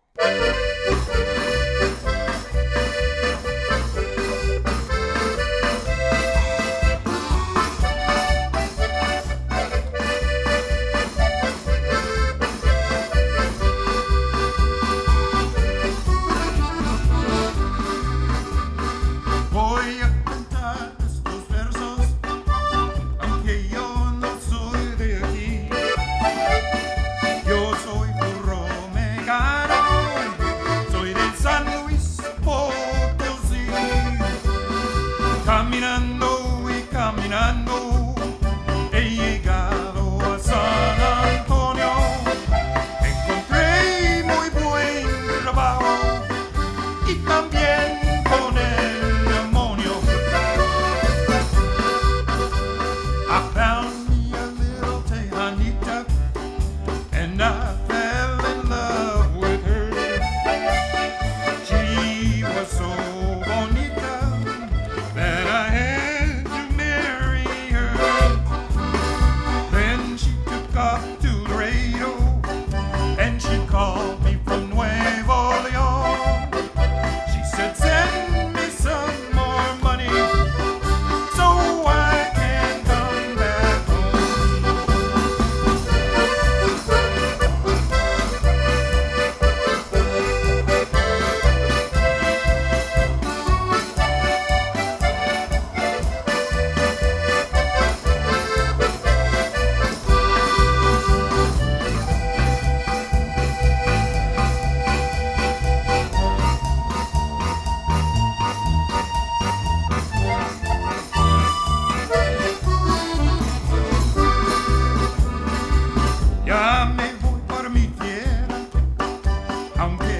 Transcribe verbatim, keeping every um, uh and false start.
Voy a cantar estos versos, aunque yo no soy de aquí. Yo soy burro mexicano, soy de San Luis Potosí. Caminando y caminando he llegado a San Antonio. Encontré muy buen trabajo y también con el demonio. I found me a little Tejanita and I fell in love with her. She was so bonita that I had to marry her. Then she took off to Laredo and she called me from Nuevo Leon. She said, send me some more money so I can come back ya me voy para mi tierra, aunque